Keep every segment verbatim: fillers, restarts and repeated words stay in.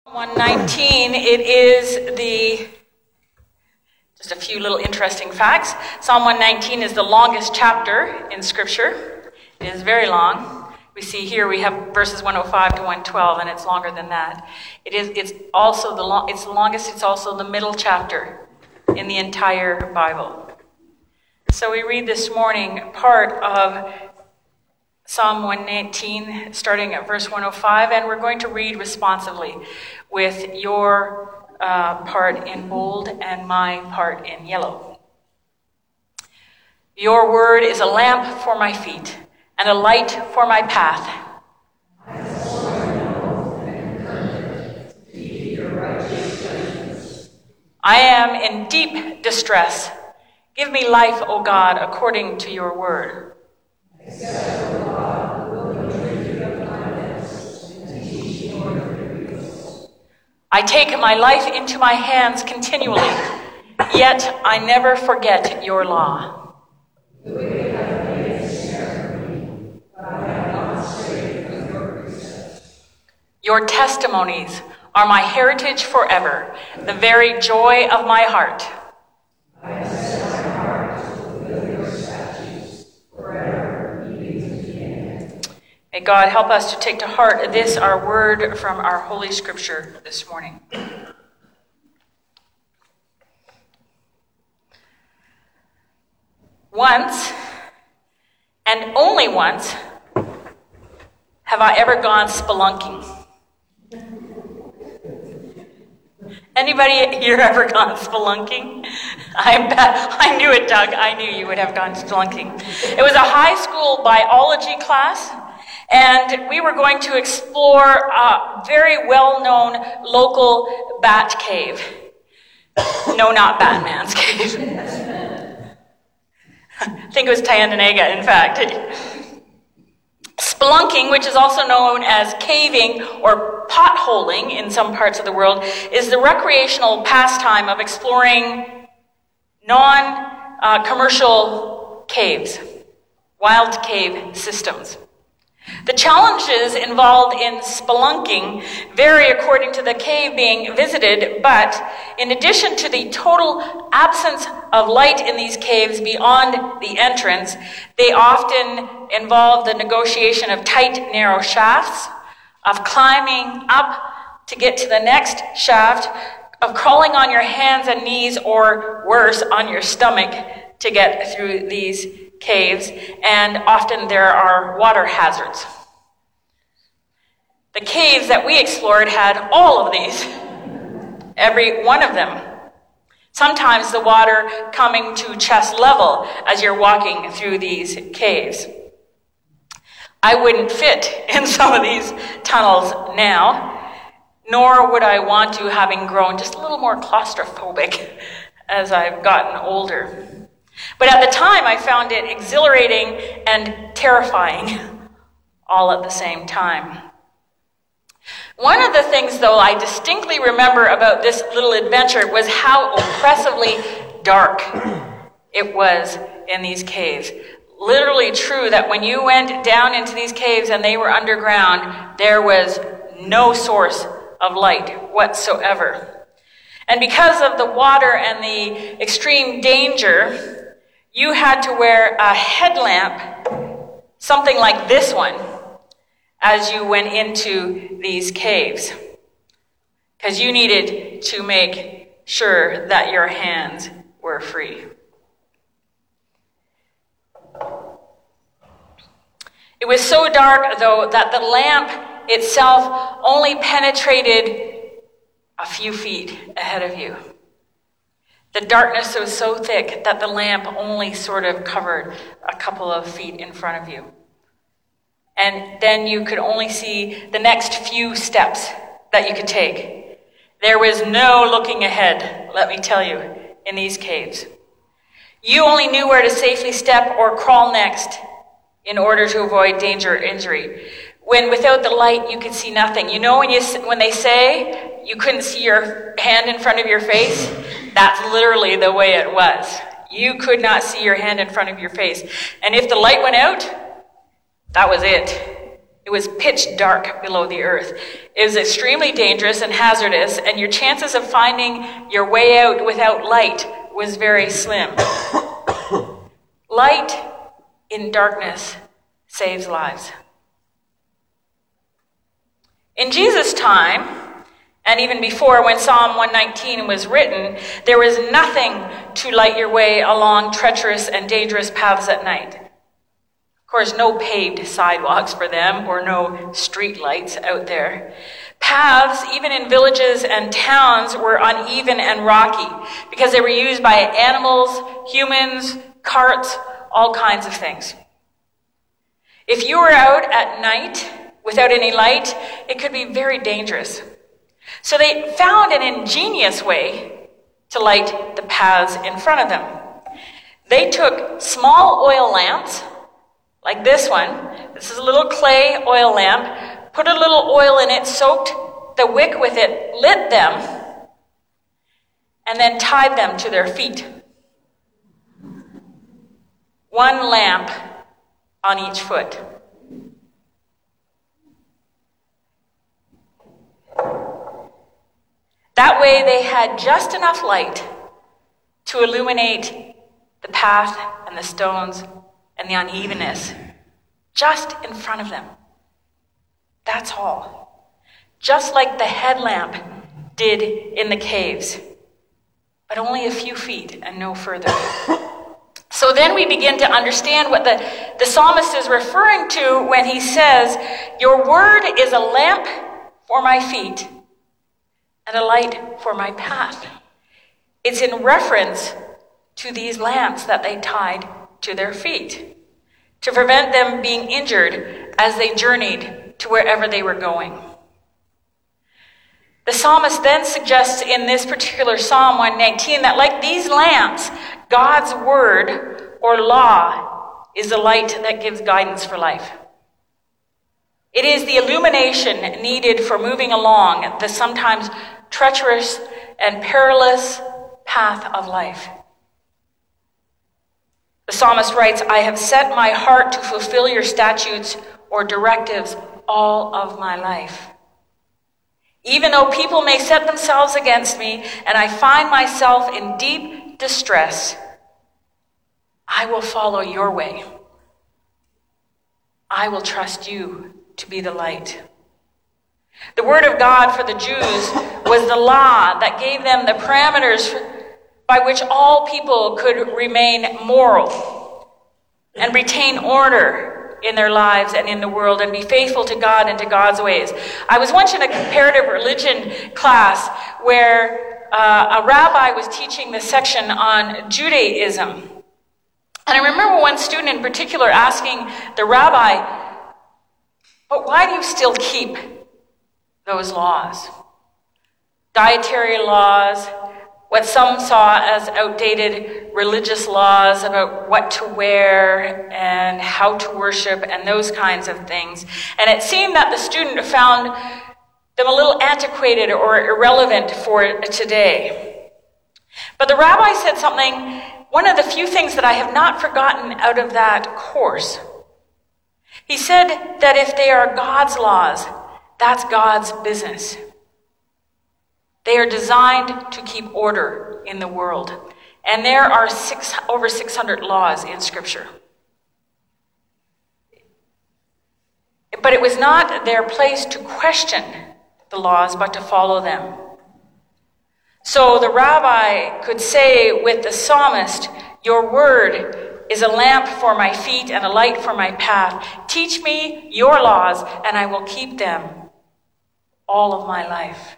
one nineteen, it is the, just a few little interesting facts. Psalm one nineteen is the longest chapter in Scripture. It is very long. We see here we have verses one oh five to one twelve, and it's longer than that. It is, it's also the long, it's the longest, it's also the middle chapter in the entire Bible. So we read this morning part of Psalm one nineteen, starting at verse one oh five, and we're going to read responsively with your uh, part in bold and my part in yellow. Your word is a lamp for my feet and a light for my path. I am in deep distress. Give me life, O God, according to your word. I take my life into my hands continually, yet I never forget your law. Your testimonies are my heritage forever, the very joy of my heart. May God help us to take to heart this, our word from our Holy Scripture this morning. Once, and only once, have I ever gone spelunking. Anybody here ever gone spelunking? I bet, I knew it, Doug. I knew you would have gone spelunking. It was a high school biology class. And we were going to explore a very well-known local bat cave. No, not Batman's cave. I think it was Tyendinaga, in fact. Spelunking, which is also known as caving or potholing in some parts of the world, is the recreational pastime of exploring non-commercial uh, caves, wild cave systems. The challenges involved in spelunking vary according to the cave being visited, but in addition to the total absence of light in these caves beyond the entrance, they often involve the negotiation of tight, narrow shafts, of climbing up to get to the next shaft, of crawling on your hands and knees, or worse, on your stomach to get through these caves, and often there are water hazards. The caves that we explored had all of these, every one of them. Sometimes the water coming to chest level as you're walking through these caves. I wouldn't fit in some of these tunnels now, nor would I want to, having grown just a little more claustrophobic as I've gotten older. But at the time, I found it exhilarating and terrifying all at the same time. One of the things, though, I distinctly remember about this little adventure was how oppressively dark it was in these caves. Literally true that when you went down into these caves and they were underground, there was no source of light whatsoever. And because of the water and the extreme danger, you had to wear a headlamp, something like this one, as you went into these caves, because you needed to make sure that your hands were free. It was so dark, though, that the lamp itself only penetrated a few feet ahead of you. The darkness was so thick that the lamp only sort of covered a couple of feet in front of you. And then you could only see the next few steps that you could take. There was no looking ahead, let me tell you, in these caves. You only knew where to safely step or crawl next in order to avoid danger or injury. When without the light, you could see nothing. You know when you when they say you couldn't see your hand in front of your face? That's literally the way it was. You could not see your hand in front of your face. And if the light went out, that was it. It was pitch dark below the earth. It was extremely dangerous and hazardous, and your chances of finding your way out without light was very slim. Light in darkness saves lives. In Jesus' time, and even before, when Psalm one nineteen was written, there was nothing to light your way along treacherous and dangerous paths at night. Of course, no paved sidewalks for them or no street lights out there. Paths, even in villages and towns, were uneven and rocky because they were used by animals, humans, carts, all kinds of things. If you were out at night without any light, it could be very dangerous. So they found an ingenious way to light the paths in front of them. They took small oil lamps, like this one. This is a little clay oil lamp. Put a little oil in it, soaked the wick with it, lit them, and then tied them to their feet. One lamp on each foot. That way they had just enough light to illuminate the path and the stones and the unevenness just in front of them. That's all. Just like the headlamp did in the caves, but only a few feet and no further. So then we begin to understand what the, the psalmist is referring to when he says, "Your word is a lamp for my feet and a light for my path." It's in reference to these lamps that they tied to their feet to prevent them being injured as they journeyed to wherever they were going. The psalmist then suggests in this particular Psalm one nineteen that like these lamps, God's word or law is the light that gives guidance for life. It is the illumination needed for moving along the sometimes treacherous and perilous path of life. The psalmist writes, "I have set my heart to fulfill your statutes or directives all of my life. Even though people may set themselves against me and I find myself in deep distress, I will follow your way. I will trust you to be the light." The word of God for the Jews was the law that gave them the parameters by which all people could remain moral and retain order in their lives and in the world and be faithful to God and to God's ways. I was once in a comparative religion class where uh, a rabbi was teaching the section on Judaism. And I remember one student in particular asking the rabbi, "But why do you still keep those laws? Dietary laws, what some saw as outdated religious laws about what to wear and how to worship and those kinds of things." And it seemed that the student found them a little antiquated or irrelevant for today. But the rabbi said something, one of the few things that I have not forgotten out of that course. He said that if they are God's laws, that's God's business. They are designed to keep order in the world. And there are six, over six hundred laws in Scripture. But it was not their place to question the laws, but to follow them. So the rabbi could say with the psalmist, "Your word is a lamp for my feet and a light for my path. Teach me your laws, and I will keep them all of my life."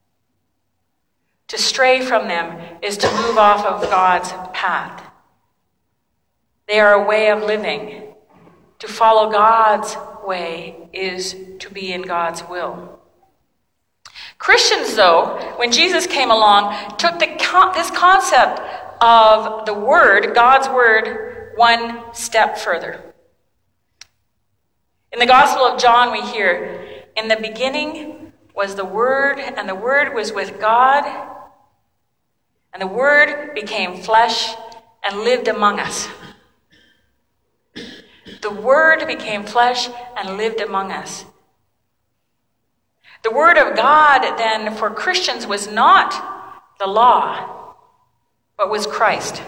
To stray from them is to move off of God's path. They are a way of living. To follow God's way is to be in God's will. Christians, though, when Jesus came along, took the con- this concept of the word, God's word, one step further. In the Gospel of John, we hear, "In the beginning was the Word, and the Word was with God, and the Word became flesh and lived among us." The Word became flesh and lived among us. The Word of God, then, for Christians was not the law, but was Christ.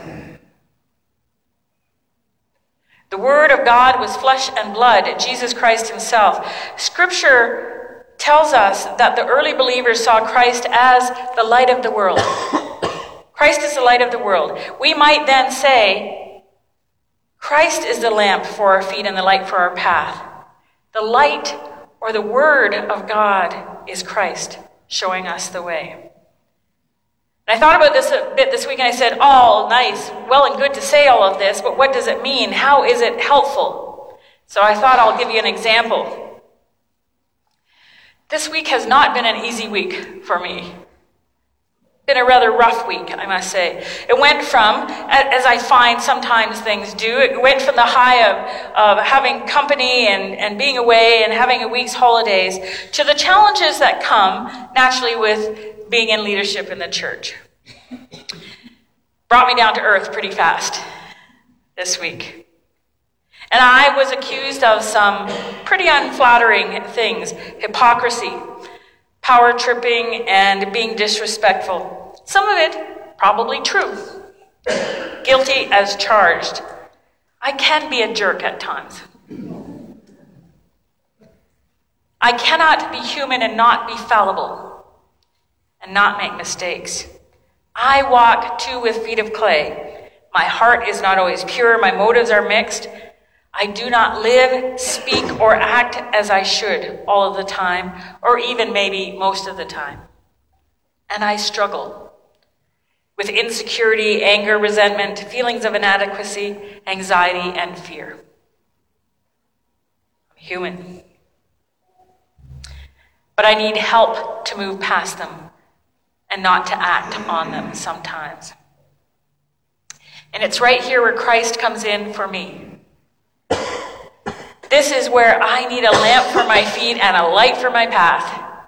The Word of God was flesh and blood, Jesus Christ himself. Scripture tells us that the early believers saw Christ as the light of the world. Christ is the light of the world. We might then say, Christ is the lamp for our feet and the light for our path. The light or the Word of God is Christ, showing us the way. And I thought about this a bit this week and I said, oh, nice, well and good to say all of this, but what does it mean? How is it helpful? So I thought I'll give you an example. This week has not been an easy week for me. Been a rather rough week, I must say. It went from, as I find sometimes things do, it went from the high of, of having company and, and being away and having a week's holidays to the challenges that come naturally with being in leadership in the church. Brought me down to earth pretty fast this week. And I was accused of some pretty unflattering things: hypocrisy, power tripping, and being disrespectful. Some of it probably true. Guilty as charged. I can be a jerk at times. I cannot be human and not be fallible and not make mistakes. I walk too with feet of clay. My heart is not always pure. My motives are mixed. I do not live, speak, or act as I should all of the time, or even maybe most of the time. And I struggle with insecurity, anger, resentment, feelings of inadequacy, anxiety, and fear. I'm human. But I need help to move past them and not to act on them sometimes. And it's right here where Christ comes in for me. This is where I need a lamp for my feet and a light for my path.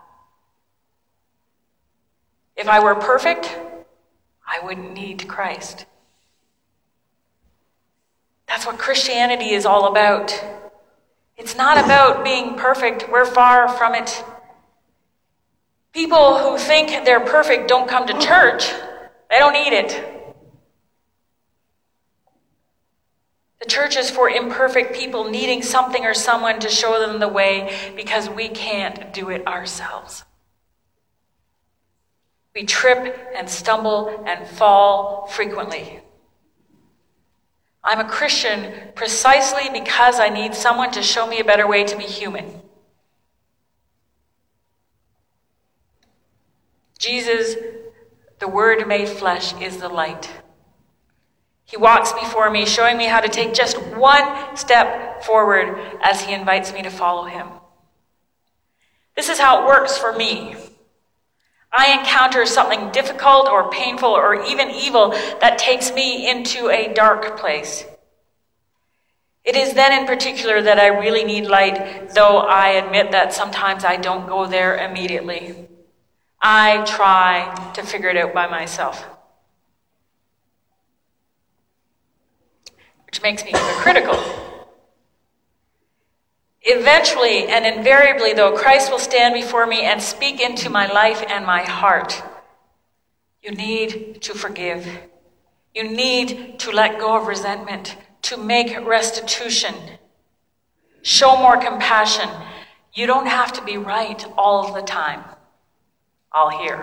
If I were perfect, I wouldn't need Christ. That's what Christianity is all about. It's not about being perfect. We're far from it. People who think they're perfect don't come to church. They don't need it. The church is for imperfect people needing something or someone to show them the way because we can't do it ourselves. We trip and stumble and fall frequently. I'm a Christian precisely because I need someone to show me a better way to be human. Jesus, the Word made flesh, is the light. He walks before me, showing me how to take just one step forward as he invites me to follow him. This is how it works for me. I encounter something difficult or painful or even evil that takes me into a dark place. It is then in particular that I really need light, though I admit that sometimes I don't go there immediately. I try to figure it out by myself. Which makes me hypocritical. Eventually and invariably, though, Christ will stand before me and speak into my life and my heart. You need to forgive. You need to let go of resentment, to make restitution. Show more compassion. You don't have to be right all of the time. I'll hear.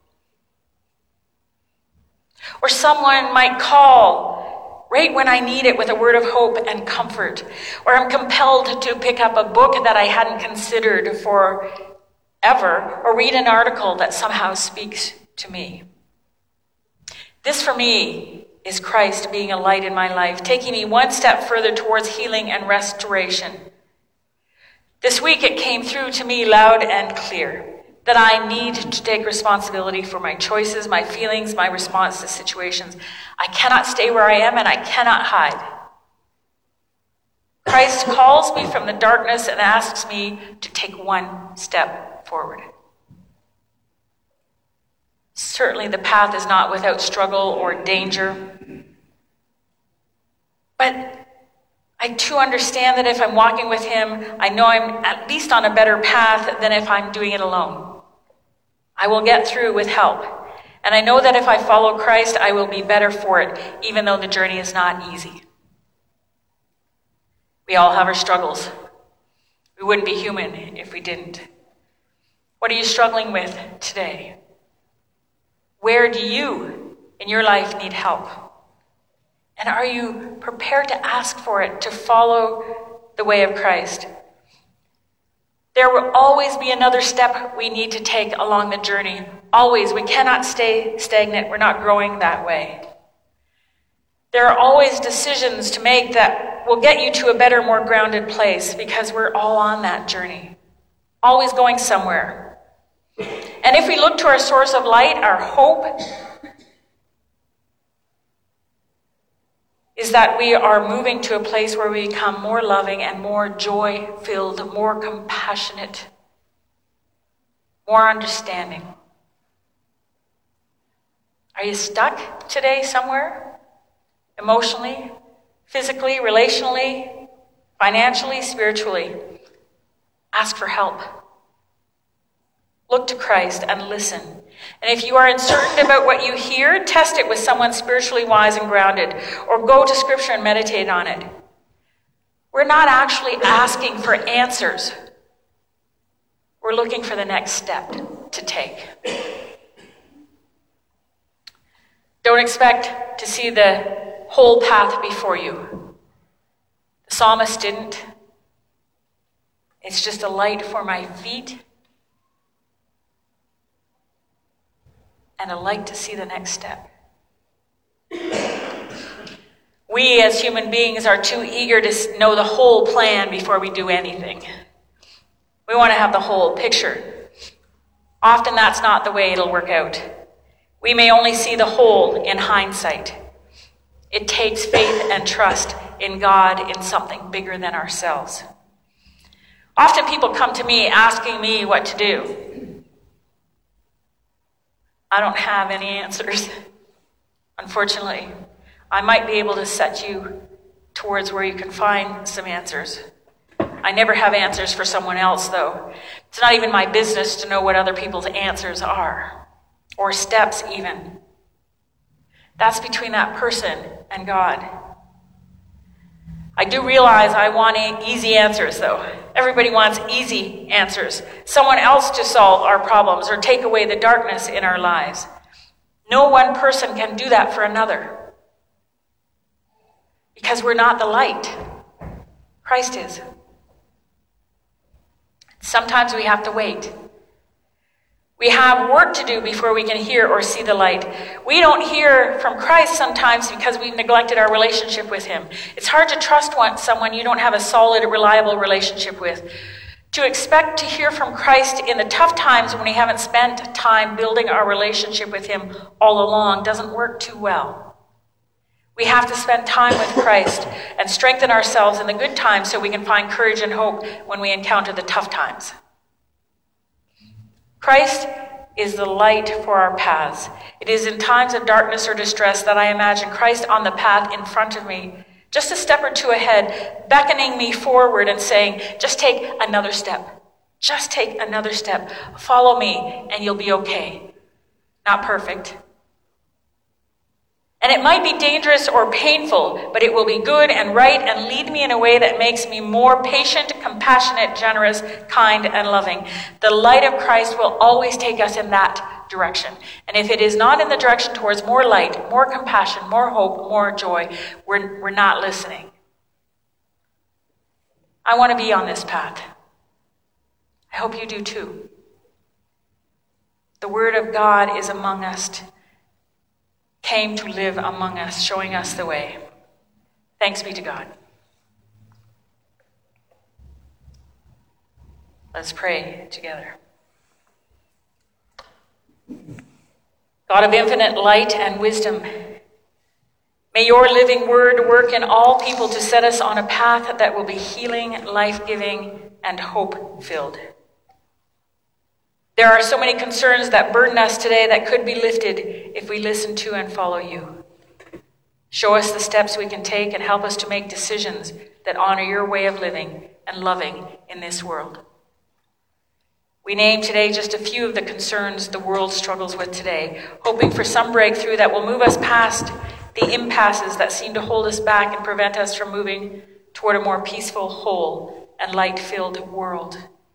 Or someone might call right when I need it with a word of hope and comfort, or I'm compelled to pick up a book that I hadn't considered for ever, or read an article that somehow speaks to me. This for me is Christ being a light in my life, taking me one step further towards healing and restoration. This week it came through to me loud and clear that I need to take responsibility for my choices, my feelings, my response to situations. I cannot stay where I am and I cannot hide. Christ calls me from the darkness and asks me to take one step forward. Certainly the path is not without struggle or danger, but I too understand that if I'm walking with him, I know I'm at least on a better path than if I'm doing it alone. I will get through with help. And I know that if I follow Christ, I will be better for it, even though the journey is not easy. We all have our struggles. We wouldn't be human if we didn't. What are you struggling with today? Where do you in your life need help? And are you prepared to ask for it, to follow the way of Christ? There will always be another step we need to take along the journey. Always. We cannot stay stagnant. We're not growing that way. There are always decisions to make that will get you to a better, more grounded place, because we're all on that journey. Always going somewhere. And if we look to our source of light, our hope is that we are moving to a place where we become more loving and more joy-filled, more compassionate, more understanding. Are you stuck today somewhere? Emotionally, physically, relationally, financially, spiritually? Ask for help. Look to Christ and listen. And if you are uncertain about what you hear, test it with someone spiritually wise and grounded, or go to Scripture and meditate on it. We're not actually asking for answers. We're looking for the next step to take. Don't expect to see the whole path before you. The psalmist didn't. It's just a light for my feet and a light to see the next step. We as human beings are too eager to know the whole plan before we do anything. We want to have the whole picture. Often that's not the way it'll work out. We may only see the whole in hindsight. It takes faith and trust in God, in something bigger than ourselves. Often people come to me asking me what to do. I don't have any answers, unfortunately. I might be able to set you towards where you can find some answers. I never have answers for someone else, though. It's not even my business to know what other people's answers are, or steps even. That's between that person and God. I do realize I want easy answers, though. Everybody wants easy answers. Someone else to solve our problems or take away the darkness in our lives. No one person can do that for another. Because we're not the light. Christ is. Sometimes we have to wait. We have work to do before we can hear or see the light. We don't hear from Christ sometimes because we've neglected our relationship with him. It's hard to trust one, someone you don't have a solid, reliable relationship with. To expect to hear from Christ in the tough times when we haven't spent time building our relationship with him all along doesn't work too well. We have to spend time with Christ and strengthen ourselves in the good times so we can find courage and hope when we encounter the tough times. Christ is the light for our paths. It is in times of darkness or distress that I imagine Christ on the path in front of me, just a step or two ahead, beckoning me forward and saying, just take another step. Just take another step. Follow me and you'll be okay. Not perfect. And it might be dangerous or painful, but it will be good and right and lead me in a way that makes me more patient, compassionate, generous, kind, and loving. The light of Christ will always take us in that direction. And if it is not in the direction towards more light, more compassion, more hope, more joy, we're, we're not listening. I want to be on this path. I hope you do too. The Word of God is among us. Came to live among us, showing us the way. Thanks be to God. Let's pray together. God of infinite light and wisdom, may your living word work in all people to set us on a path that will be healing, life-giving, and hope-filled. There are so many concerns that burden us today that could be lifted if we listen to and follow you. Show us the steps we can take and help us to make decisions that honor your way of living and loving in this world. We name today just a few of the concerns the world struggles with today, hoping for some breakthrough that will move us past the impasses that seem to hold us back and prevent us from moving toward a more peaceful, whole, and light-filled world.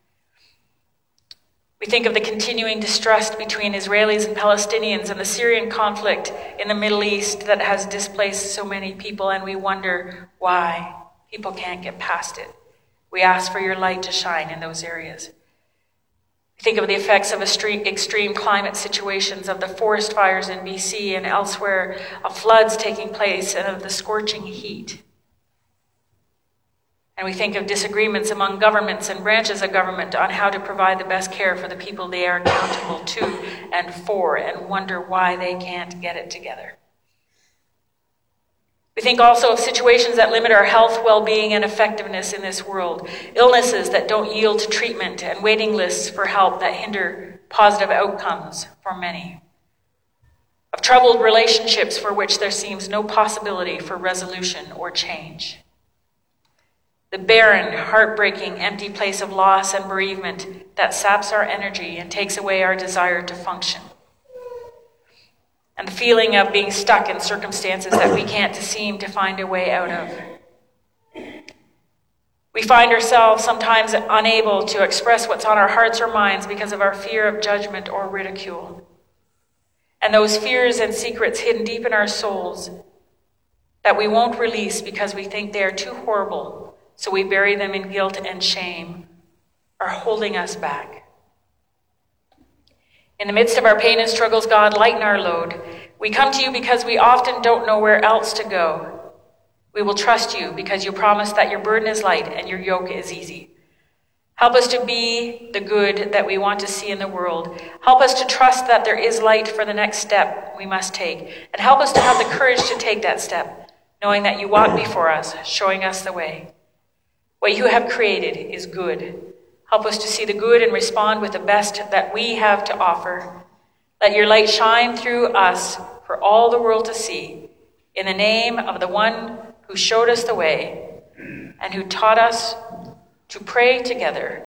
We think of the continuing distrust between Israelis and Palestinians and the Syrian conflict in the Middle East that has displaced so many people, and we wonder why people can't get past it. We ask for your light to shine in those areas. We think of the effects of extreme climate situations, of the forest fires in B C and elsewhere, of floods taking place, and of the scorching heat. And we think of disagreements among governments and branches of government on how to provide the best care for the people they are accountable to and for, and wonder why they can't get it together. We think also of situations that limit our health, well-being, and effectiveness in this world, illnesses that don't yield to treatment, and waiting lists for help that hinder positive outcomes for many. Of troubled relationships for which there seems no possibility for resolution or change. The barren, heartbreaking, empty place of loss and bereavement that saps our energy and takes away our desire to function. And the feeling of being stuck in circumstances that we can't seem to find a way out of. We find ourselves sometimes unable to express what's on our hearts or minds because of our fear of judgment or ridicule. And those fears and secrets hidden deep in our souls that we won't release because we think they are too horrible, so we bury them in guilt and shame, are holding us back. In the midst of our pain and struggles, God, lighten our load. We come to you because we often don't know where else to go. We will trust you because you promise that your burden is light and your yoke is easy. Help us to be the good that we want to see in the world. Help us to trust that there is light for the next step we must take. And help us to have the courage to take that step, knowing that you walk before us, showing us the way. What you have created is good. Help us to see the good and respond with the best that we have to offer. Let your light shine through us for all the world to see. In the name of the one who showed us the way and who taught us to pray together